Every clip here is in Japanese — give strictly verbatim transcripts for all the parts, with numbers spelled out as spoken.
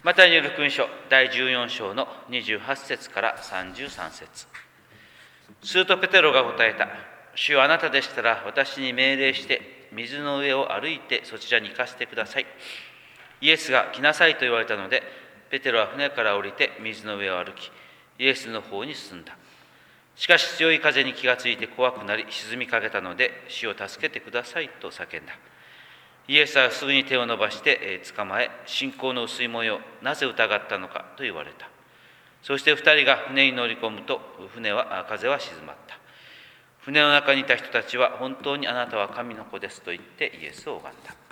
マタイによる福音書だいじゅうよん章のにじゅうはち節からさんじゅうさん節。するとペテロが答えた。主よ、あなたでしたら私に命令して水の上を歩いてそちらに行かせてください。イエスが来なさいと言われたので、ペテロは船から降りて水の上を歩き、イエスの方に進んだ。しかし強い風に気がついて怖くなり沈みかけたので、主を助けてくださいと叫んだ。イエスはすぐに手を伸ばして捕まえ、信仰の薄い者よ、なぜ疑ったのかと言われた。そして二人が船に乗り込むと、船は風は静まった。船の中にいた人たちは、本当にあなたは神の子ですと言ってイエスを拝んだ。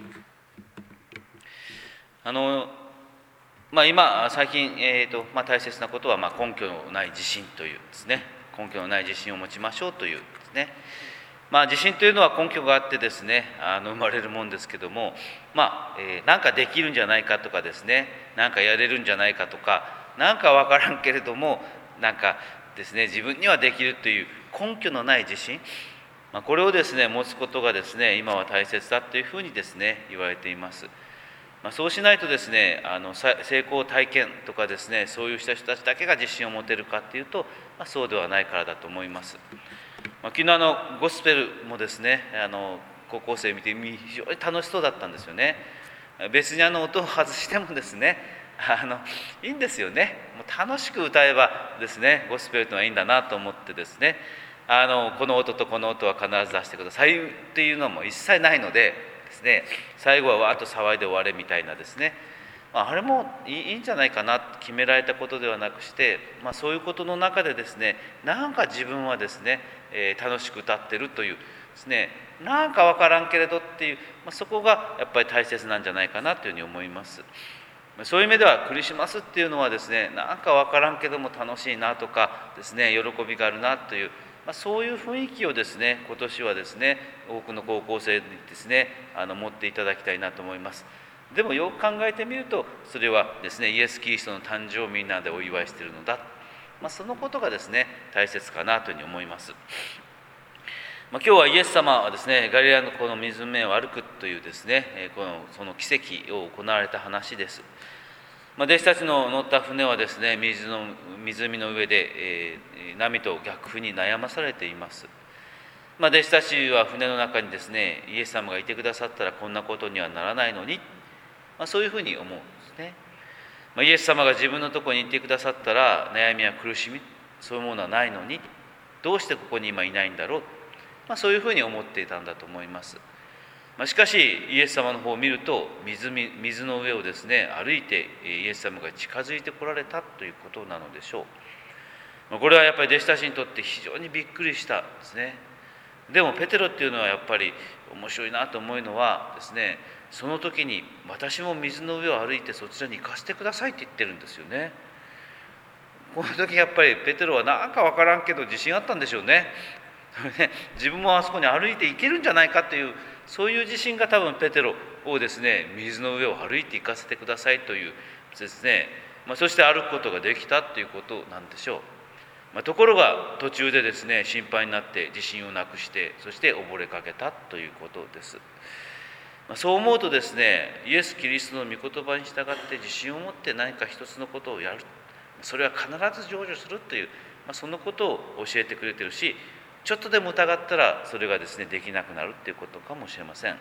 あのまあ、今最近、えーとまあ、大切なことは、まあ、根拠のない自信というですね、根拠のない自信を持ちましょうというですね。まあ、自信というのは根拠があってですね、あの生まれるもんですけども、まあえー、なんかできるんじゃないかとかですね、なんかやれるんじゃないかとか、なんかわからんけれども、なんかですね、自分にはできるという根拠のない自信、まあ、これをですね持つことがですね今は大切だというふうにですね言われています。まあ、そうしないとですねあの成功体験とかですねそういう人たちだけが自信を持てるかっていうと、まあ、そうではないからだと思います。まあ、昨日あのゴスペルもですねあの高校生見て非常に楽しそうだったんですよね。別にあの音を外してもですねあのいいんですよね。もう楽しく歌えばですねゴスペルというのはいいんだなと思ってですねあのこの音とこの音は必ず出してくださいっていうのも一切ないのでですね、最後はわーっと騒いで終われみたいなですね、まあ、あれもいいんじゃないかな決められたことではなくして、まあ、そういうことの中でですねなんか自分はですね、えー、楽しく歌ってるというですねなんか分からんけれどっていう、まあ、そこがやっぱり大切なんじゃないかなというふうに思います。そういう意味ではクリスマスっていうのはですねなんか分からんけども楽しいなとかですね喜びがあるなという、まあ、そういう雰囲気をですね今年はですね多くの高校生にですねあの持っていただきたいなと思います。でもよく考えてみるとそれはですねイエス・キリストの誕生をみんなでお祝いしているのだ、まあ、そのことがですね大切かなというふうに思います。まあ、今日はイエス様はですねガリラのこの湖を歩くというですねこのその奇跡を行われた話です。まあ、弟子たちの乗った船はですね水の湖の上で、えー、波と逆風に悩まされています。まあ、弟子たちは船の中にですねイエス様がいてくださったらこんなことにはならないのに、まあ、そういうふうに思うんですね。まあ、イエス様が自分のところにいてくださったら悩みや苦しみそういうものはないのにどうしてここに今いないんだろう、まあ、そういうふうに思っていたんだと思います。まあ、しかしイエス様の方を見ると 水, 水の上をですね歩いてイエス様が近づいてこられたということなのでしょう。まあ、これはやっぱり弟子たちにとって非常にびっくりしたですね。でもペテロっていうのはやっぱり面白いなと思うのはですねその時に私も水の上を歩いてそちらに行かせてくださいって言ってるんですよね。この時やっぱりペテロはなんか分からんけど自信あったんでしょうね。自分もあそこに歩いて行けるんじゃないかというそういう自信が多分ペテロをですね水の上を歩いて行かせてくださいというですね、まあ、そして歩くことができたということなんでしょう。まあ、ところが途中でですね心配になって自信をなくしてそして溺れかけたということです。まあ、そう思うとですねイエス・キリストの御言葉に従って自信を持って何か一つのことをやる、それは必ず成就するという、まあ、そのことを教えてくれてるしちょっとでも疑ったらそれがですねできなくなるっていうことかもしれません。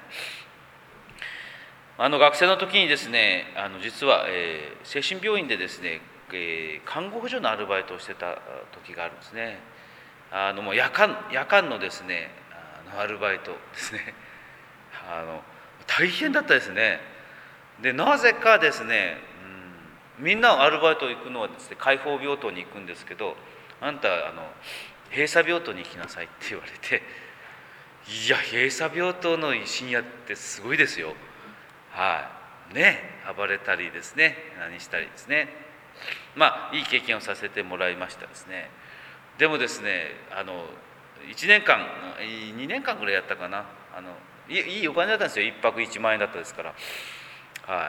あの学生の時にですねあの実は、えー、精神病院でですね、えー、看護婦助のアルバイトをしてた時があるんですね。あのもう夜間夜間のですねあのアルバイトですねあの大変だったですね。でなぜかですね、うん、みんなアルバイト行くのはですね開放病棟に行くんですけどあんたあの閉鎖病棟に行きなさいって言われて、いや閉鎖病棟の深夜ってすごいですよ。はいね暴れたりですね何したりですね、まあいい経験をさせてもらいましたですね。でもですねあのいちねんかんにねんかんぐらいやったかなあのいいいいお金だったんですよ。いっぱくいちまん円だったですから、はい、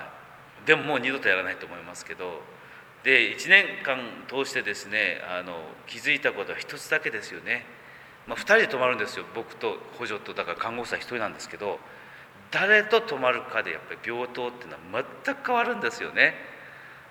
でももう二度とやらないと思いますけど、でいちねんかん通してですねあの気づいたことは一つだけですよね。まあ、ふたりで泊まるんですよ。僕と補助とだから看護師さんひとりなんですけど誰と泊まるかでやっぱり病棟っていうのは全く変わるんですよね。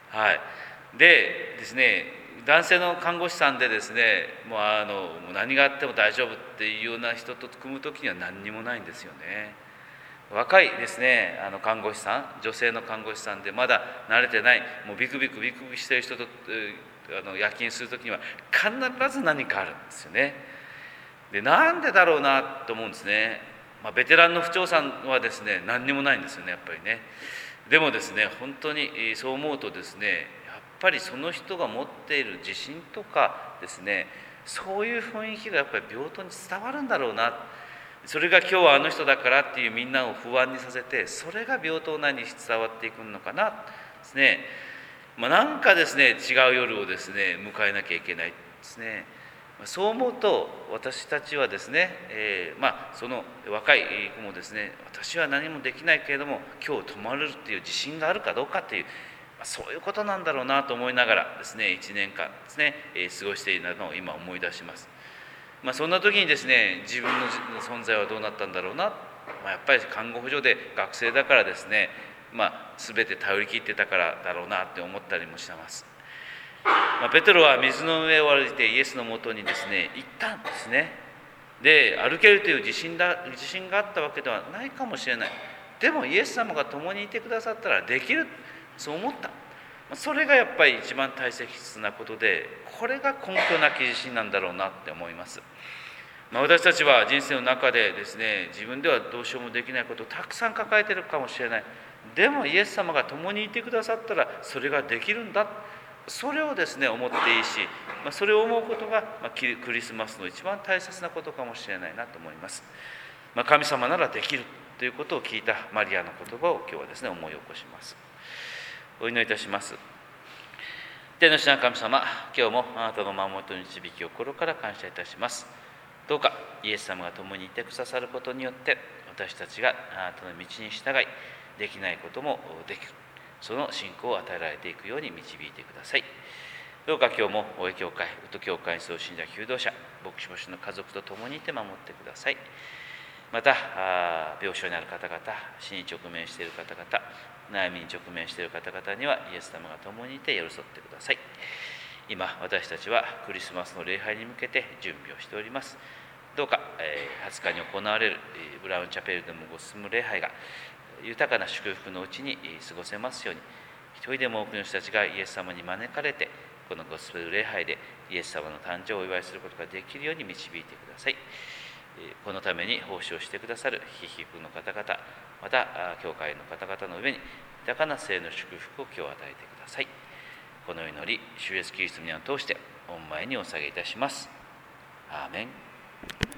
はい、でですね、男性の看護師さんでですね、もうあのもう何があっても大丈夫っていうような人と組む時には何にもないんですよね。若いですね、あの看護師さん、女性の看護師さんでまだ慣れてない、もうビクビクビクビクしてる人とあの夜勤する時には必ず何かあるんですよね。で、なんでだろうなと思うんですね。まあ、ベテランの婦長さんはですね、何にもないんですよね、やっぱりね。でもですね、本当にそう思うとですね、やっぱりその人が持っている自信とかですね、そういう雰囲気がやっぱり病棟に伝わるんだろうな。それが今日はあの人だからっていうみんなを不安にさせて、それが病棟内に伝わっていくのかなですね。まあ、なんかですね、違う夜をですね迎えなきゃいけないですね。そう思うと私たちはですね、えー、まあその若い子もですね、私は何もできないけれども今日泊まれるっていう自信があるかどうかっていう、まあ、そういうことなんだろうなと思いながらですね、いちねんかんですね、えー、過ごしているのを今思い出します。まあ、そんな時にですね、自分の存在はどうなったんだろうな、まあ、やっぱり看護婦所で学生だからですね、まあ、全て頼り切ってたからだろうなって思ったりもしてます。まあ、ペテロは水の上を歩いてイエスのもとにですね行ったんですね。で、歩けるという自信だ自信があったわけではないかもしれない。でもイエス様が共にいてくださったらできる、そう思った。それがやっぱり一番大切なことで、これが根拠なき自信なんだろうなって思います。まあ、私たちは人生の中でですね、自分ではどうしようもできないことをたくさん抱えているかもしれない。でもイエス様が共にいてくださったらそれができるんだ、それをですね思っていいし、まあ、それを思うことが、まあ、クリスマスの一番大切なことかもしれないなと思います。まあ、神様ならできるということを聞いたマリアの言葉を今日はですね思い起こします。お祈りいたします。天の父なる神様、今日もあなたの守りと導きを心から感謝いたします。どうかイエス様が共にいてくださることによって私たちがあなたの道に従い、できないこともできる、その信仰を与えられていくように導いてください。どうか今日も大江教会、宇都教会に送信者求道者、牧師牧師の家族と共にいて守ってください。また病床にある方々、死に直面している方々、悩みに直面している方々にはイエス様が共にいて寄り添ってください。今私たちはクリスマスの礼拝に向けて準備をしております。どうかはつかに行われるブラウンチャペルでもご進む礼拝が豊かな祝福のうちに過ごせますように、一人でも多くの人たちがイエス様に招かれてこのゴスペル礼拝でイエス様の誕生をお祝いすることができるように導いてください。このために奉仕をしてくださるひひくの方々、また教会の方々の上に豊かな生の祝福を今日与えてください。この祈り、主イエスキリストにを通して御前にお下げいたします。アーメン。